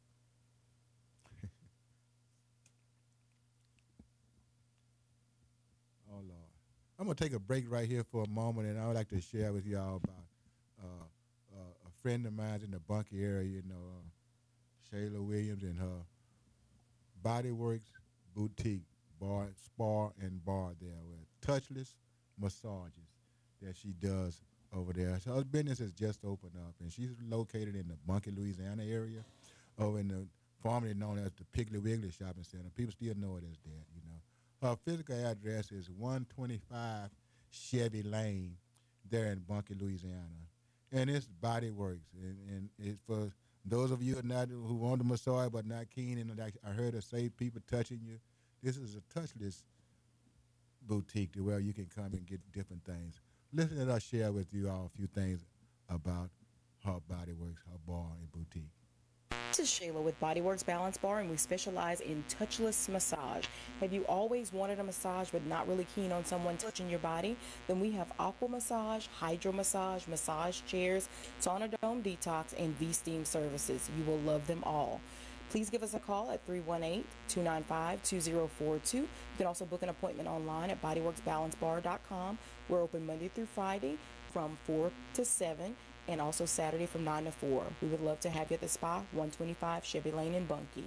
Oh, Lord. I'm going to take a break right here for a moment, and I would like to share with y'all about a friend of mine in the Bunkie area, you know, Shayla Williams and her Body Works Boutique, spa and bar there with touchless massages that she does over there. So her business has just opened up, and she's located in the Bunkie, Louisiana area, over in the formerly known as the Piggly Wiggly Shopping Center. People still know it as that, you know. Her physical address is 125 Chevy Lane there in Bunkie, Louisiana. And it's Body Works. And it's for those of you who want the massage but not keen, and I heard her say people touching you, this is a touchless boutique to where you can come and get different things. Listen to us share with you all a few things about her Body Works, her bar and boutique. This is Shayla with Bodyworks Balance Bar, and we specialize in touchless massage. Have you always wanted a massage but not really keen on someone touching your body? Then we have aqua massage, hydro massage, massage chairs, sauna dome detox, and V-steam services. You will love them all. Please give us a call at 318-295-2042. You can also book an appointment online at bodyworksbalancebar.com. We're open Monday through Friday from 4 to 7. And also Saturday from 9 to 4. We would love to have you at the spa, 125 Chevy Lane in Bunkie.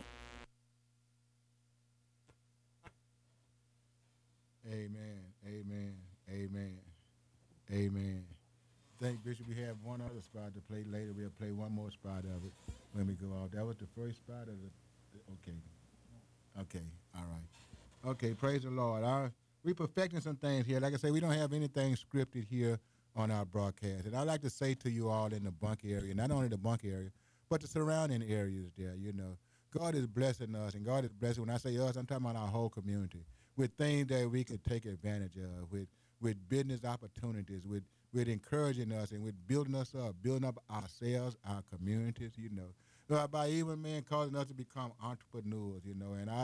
Amen, amen, amen, amen. Thank Bishop. We have one other spot to play later. We'll play one more spot of it when we go out. That was the first spot of the, okay, all right. Okay, praise the Lord. We're perfecting some things here. Like I say, we don't have anything scripted here on our broadcast. And I'd like to say to you all in the Bunkie area, not only the Bunkie area, but the surrounding areas there, you know, God is blessing us, and God is blessing, when I say us, I'm talking about our whole community, with things that we can take advantage of, with business opportunities, with encouraging us and with building us up, building up ourselves, our communities, you know, by even, man, causing us to become entrepreneurs, you know. And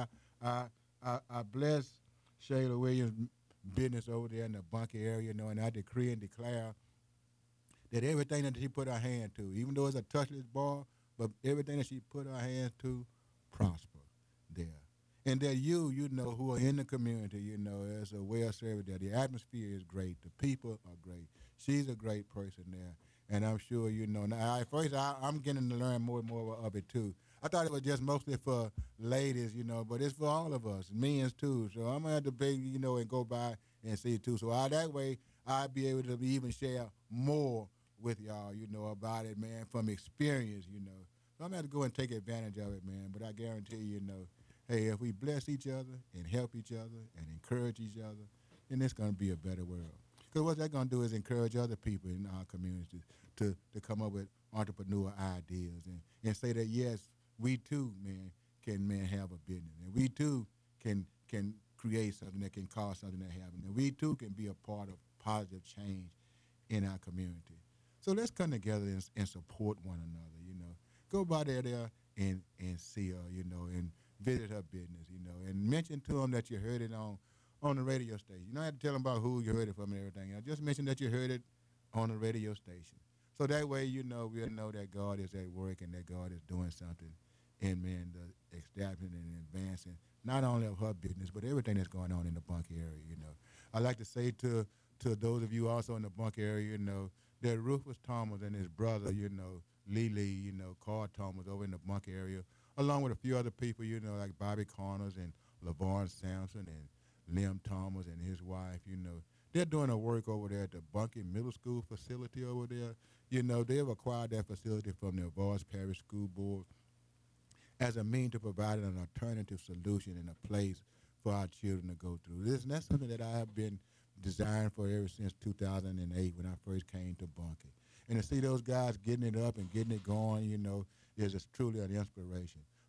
I bless Shayla Williams' business over there in the Bunkie area, you know, and I decree and declare that everything that she put her hand to, even though it's a touchless bar, but everything that she put her hand to prosper there. And that you know, who are in the community, you know, as a well-served there, the atmosphere is great, the people are great. She's a great person there, and I'm sure, you know. Now, at first, I'm getting to learn more and more of it, too. I thought it was just mostly for ladies, you know, but it's for all of us, men's too. So I'm going to have to pay, you know, and go by and see it too. So that way I'll be able to even share more with y'all, you know, about it, man, from experience, you know. So I'm going to have to go and take advantage of it, man. But I guarantee you, know, hey, if we bless each other and help each other and encourage each other, then it's going to be a better world. Because what that's going to do is encourage other people in our communities to come up with entrepreneur ideas and say that, yes, we too, man, can have a business. And we too can create something that can cause something to happen. And we too can be a part of positive change in our community. So let's come together and support one another, you know. Go by there and see her, you know, and visit her business, you know, and mention to them that you heard it on the radio station. You don't have to tell them about who you heard it from and everything. You know, just mention that you heard it on the radio station. So that way, you know, we'll know that God is at work and that God is doing something in, man, the establishing and advancing not only of her business, but everything that's going on in the Bunkie area, you know. I'd like to say to those of you also in the Bunkie area, you know, that Rufus Thomas and his brother, you know, Lee, you know, Carl Thomas over in the Bunkie area, along with a few other people, you know, like Bobby Connors and LaVon Sampson and Liam Thomas and his wife, you know. They're doing a work over there at the Bunkie Middle School facility over there. You know, they've acquired that facility from the Voice Parish School Board as a means to provide an alternative solution and a place for our children to go through. And that's something that I have been designed for ever since 2008 when I first came to Bunkie. And to see those guys getting it up and getting it going, you know, is just truly an inspiration.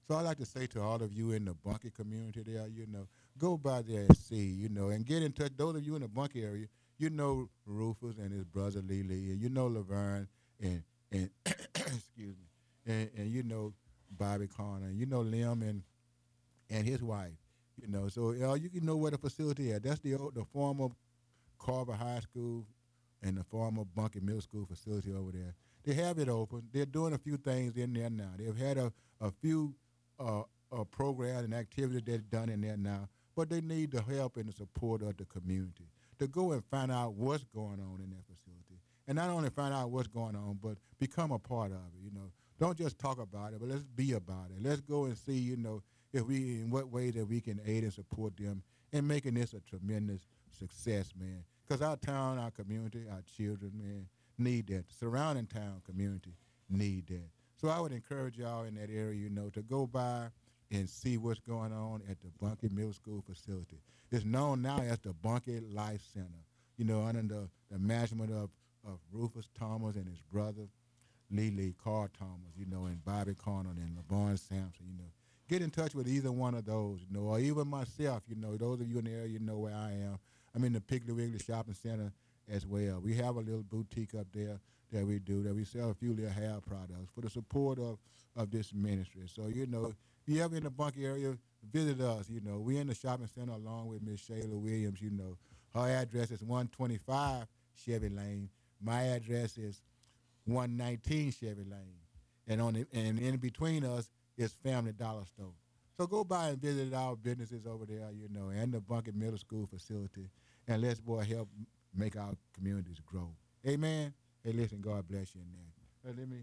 So I like to say to all of you in the Bunkie community there, go by there and see, and get in touch. Those of you in the Bunkie area, Rufus and his brother Lee, and Laverne and excuse me, and Bobby Connor, and Lim and his wife, So you can know where the facility is. That's the former Carver High School and the former Bunkie Middle School facility over there. They have it open. They're doing a few things in there now. They've had a few programs and activities that's done in there now, but they need the help and the support of the community to go and find out what's going on in that facility. And not only find out what's going on, but become a part of it, Don't just talk about it, but let's be about it. Let's go and see, in what way that we can aid and support them in making this a tremendous success, man. Because our town, our community, our children, man, need that. The surrounding town community need that. So I would encourage y'all in that area, to go by and see what's going on at the Bunkie Middle School facility. It's known now as the Bunkie Life Center, under the management of Rufus Thomas and his brother, Carl Thomas, and Bobby Connor and LaVon Sampson, Get in touch with either one of those, or even myself, those of you in the area, where I am. I'm in the Piggly Wiggly Shopping Center as well. We have a little boutique up there that we sell a few little hair products for the support of this ministry. So, if you ever in the Bunkie area, visit us, We're in the shopping center along with Miss Shayla Williams, Her address is 125 Chevy Lane. My address is 119 Chevy Lane. And in between us is Family Dollar Store. So go by and visit our businesses over there, and the Bunkie Middle School facility, and let's, help make our communities grow. Amen? Hey, listen, God bless you in there. Let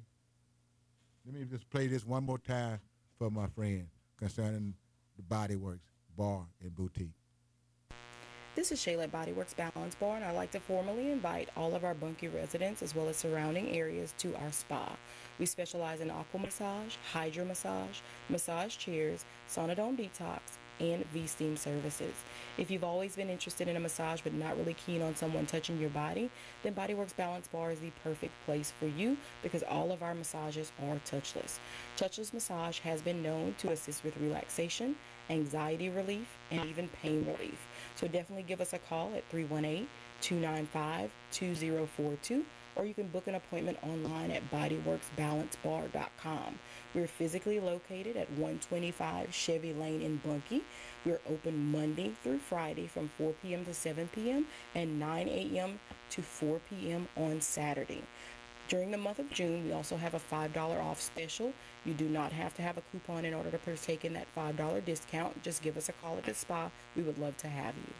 me just play this one more time for my friend concerning the Body Works Bar and Boutique. This is Shayla at Body Works Balance Bar, and I'd like to formally invite all of our Bunkie residents as well as surrounding areas to our spa. We specialize in aqua massage, hydro massage chairs, Sonadome detox, and V-steam services. If you've always been interested in a massage but not really keen on someone touching your body, then Body Works Balance Bar is the perfect place for you because all of our massages are touchless. Touchless massage has been known to assist with relaxation, anxiety relief, and even pain relief. So definitely give us a call at 318-295-2042, or you can book an appointment online at bodyworksbalancebar.com. We're physically located at 125 Chevy Lane in Bunkie. We're open Monday through Friday from 4 p.m. to 7 p.m. and 9 a.m. to 4 p.m. on Saturday. During the month of June, we also have a $5 off special. You do not have to have a coupon in order to partake in that $5 discount. Just give us a call at the spa. We would love to have you.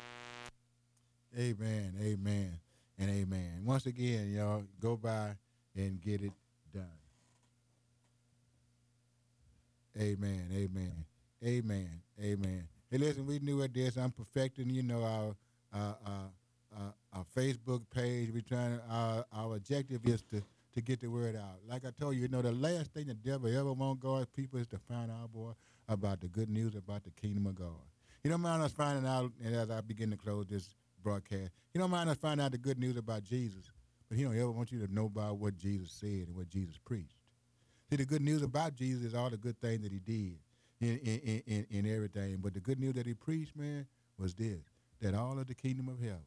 Amen, amen, and amen. Once again, y'all, go by and get it done. Amen, amen, amen, amen. Hey, listen, we knew at this. I'm perfecting, our Facebook page. We're trying. Our objective is to get the word out. Like I told you, the last thing the devil ever want God's people is to find out, boy, about the good news about the kingdom of God. You don't mind us finding out, and as I begin to close this broadcast, you don't mind us finding out the good news about Jesus, but he don't ever want you to know about what Jesus said and what Jesus preached. See, the good news about Jesus is all the good things that he did in everything, but the good news that he preached, man, was this, that all of the kingdom of heaven,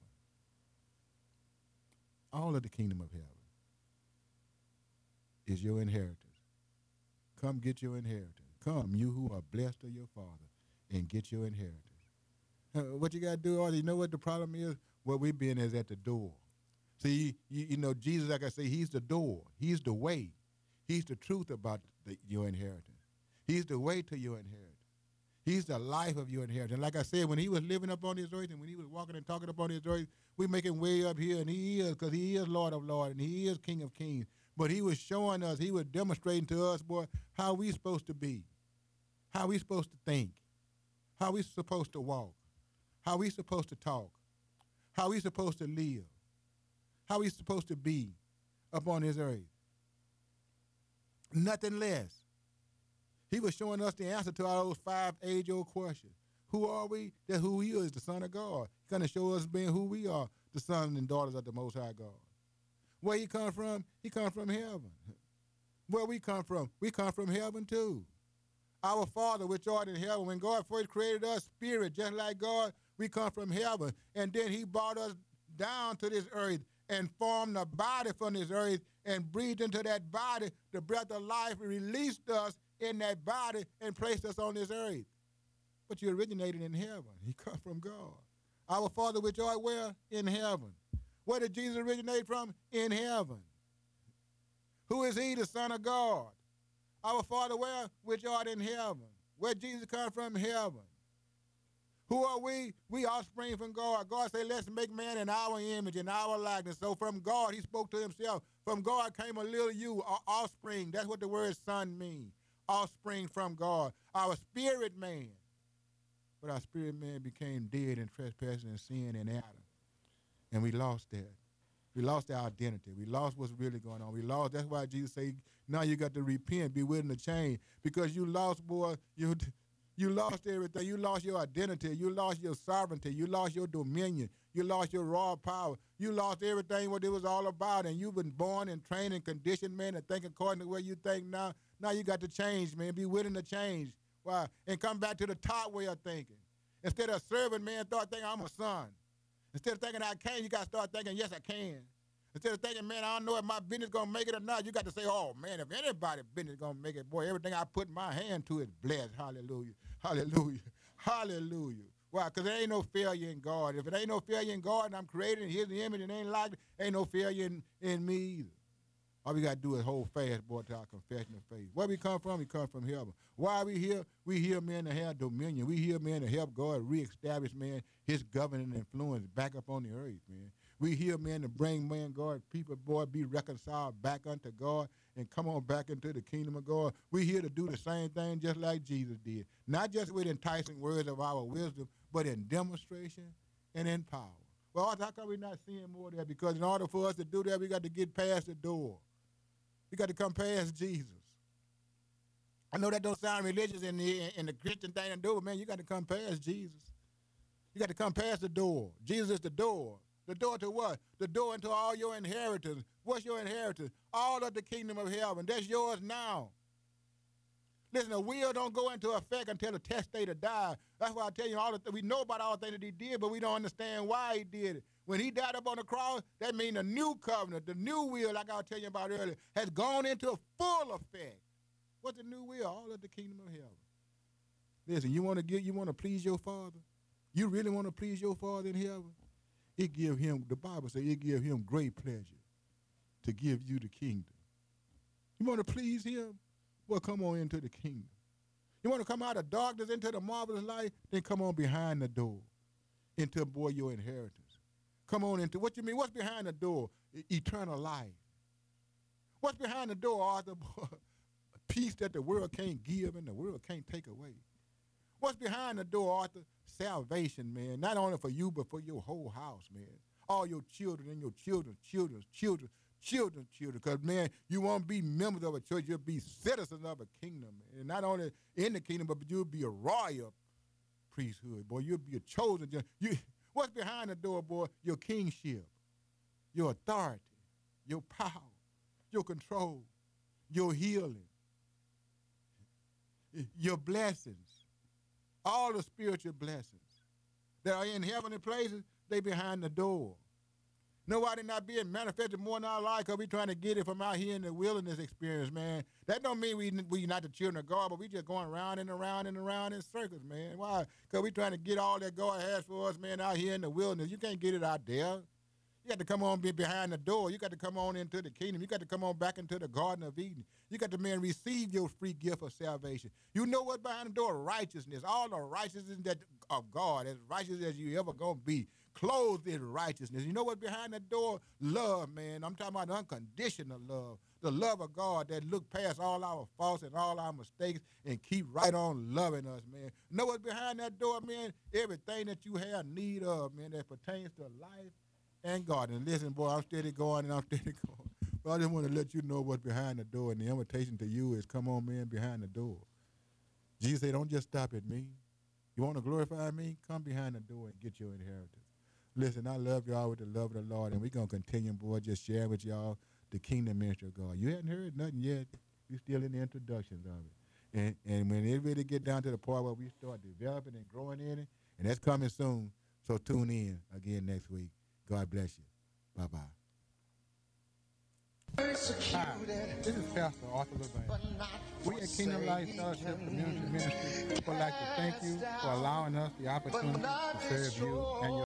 is your inheritance. Come get your inheritance. Come, you who are blessed of your Father, and get your inheritance. What you got to do, you know what the problem is? Where we've been is at the door. See, Jesus, like I say, he's the door. He's the way. He's the truth about your inheritance. He's the way to your inheritance. He's the life of your inheritance. Like I said, when he was living up on this earth and when he was walking and talking up on this earth, we make him way up here, and he is, because he is Lord of Lords, and he is King of Kings. But he was showing us, he was demonstrating to us, boy, how we supposed to be, how we supposed to think, how we supposed to walk, how we supposed to talk, how we supposed to live, how we supposed to be up on this earth. Nothing less. He was showing us the answer to all those 5 age-old questions. Who are we? That's who he is, the Son of God. He's going to show us being who we are, the sons and daughters of the Most High God. Where he come from? He come from heaven. Where we come from? We come from heaven too. Our Father which art in heaven. When God first created us, spirit, just like God, we come from heaven. And then he brought us down to this earth and formed a body from this earth and breathed into that body the breath of life, released us in that body and placed us on this earth. But you originated in heaven. You come from God. Our Father which art where? In heaven. Where did Jesus originate from? In heaven. Who is he? The Son of God. Our Father where? Which art in heaven. Where Jesus come from? Heaven. Who are we? We offspring from God. God said, let's make man in our image, in our likeness. So from God, he spoke to himself. From God came a little you, offspring. That's what the word son means. Offspring from God. Our spirit man. But our spirit man became dead in trespassing and sin in Adam. And we lost that. We lost our identity. We lost what's really going on. We lost. That's why Jesus said, now you got to repent, be willing to change. Because you lost, boy, you lost everything. You lost your identity. You lost your sovereignty. You lost your dominion. You lost your raw power. You lost everything what it was all about. And you've been born and trained and conditioned, man, to think according to where you think now. Now you got to change, man. Be willing to change. Why? And come back to the top way of thinking. Instead of serving, man, start thinking, I'm a son. Instead of thinking I can, you got to start thinking, yes, I can. Instead of thinking, man, I don't know if my business going to make it or not, you got to say, oh, man, if anybody's business going to make it, boy, everything I put my hand to is blessed. Hallelujah. Hallelujah. Hallelujah. Why? Because there ain't no failure in God. If it ain't no failure in God and I'm created in his image and ain't like it, ain't no failure in me either. All we got to do is hold fast, boy, to our confession of faith. Where we come from? We come from heaven. Why are we here? We here, man, to have dominion. We here, man, to help God reestablish, man, his governing influence back up on the earth, man. We here, man, to bring, man, God, people, boy, be reconciled back unto God and come on back into the kingdom of God. We here to do the same thing just like Jesus did. Not just with enticing words of our wisdom, but in demonstration and in power. Well, how come we're not seeing more of that? Because in order for us to do that, we got to get past the door. We got to come past Jesus. I know that don't sound religious in the Christian thing to do, but man, you got to come past Jesus. You got to come past the door. Jesus is the door. The door to what? The door into all your inheritance. What's your inheritance? All of the kingdom of heaven. That's yours now. Listen, a will don't go into effect until the testator dies. That's why I tell you, we know about all the things that he did, but we don't understand why he did it. When he died up on the cross, that means the new covenant, the new will, like I was telling you about earlier, has gone into full effect. What's the new will? All of the kingdom of heaven. Listen, you want to please your Father? You really want to please your Father in heaven? It give him, the Bible says, it give him great pleasure to give you the kingdom. You want to please him? Well, come on into the kingdom. You want to come out of darkness into the marvelous light? Then come on behind the door into, boy, your inheritance. Come on into, what you mean? What's behind the door? Eternal life. What's behind the door, Arthur? Peace that the world can't give and the world can't take away. What's behind the door, Arthur? Salvation, man. Not only for you, but for your whole house, man. All your children and your children's children. Because, man, you won't be members of a church. You'll be citizens of a kingdom. And not only in the kingdom, but you'll be a royal priesthood. Boy, you'll be a chosen. What's behind the door, boy? Your kingship, your authority, your power, your control, your healing, your blessings, all the spiritual blessings that are in heavenly places, they behind the door. Nobody not being manifested more in our life because we trying to get it from out here in the wilderness experience, man. That don't mean we not the children of God, but we just going around and around and around in circles, man. Why? Because we trying to get all that God has for us, man, out here in the wilderness. You can't get it out there. You got to come on be behind the door. You got to come on into the kingdom. You got to come on back into the Garden of Eden. You got to, man, receive your free gift of salvation. You know what's behind the door? Righteousness. All the righteousness that of God, as righteous as you ever going to be, clothed in righteousness. You know what's behind the door? Love, man. I'm talking about unconditional love. The love of God that look past all our faults and all our mistakes and keep right on loving us, man. You know what's behind that door, man? Everything that you have need of, man, that pertains to life and God. And listen, boy, I'm steady going and I'm steady going. But I just want to let you know what's behind the door. And the invitation to you is, come on, man, behind the door. Jesus said, don't just stop at me. You want to glorify me? Come behind the door and get your inheritance. Listen, I love y'all with the love of the Lord, and we're going to continue, boy, just sharing with y'all the kingdom ministry of God. You hadn't heard nothing yet. You're still in the introductions of it. And when it really get down to the part where we start developing and growing in it, and that's coming soon. So tune in again next week. God bless you. Bye-bye. Hi, this is Pastor Arthur LeBlanc. We at Kingdom Life Fellowship Community Ministry would like to thank you for allowing us the opportunity to serve you and your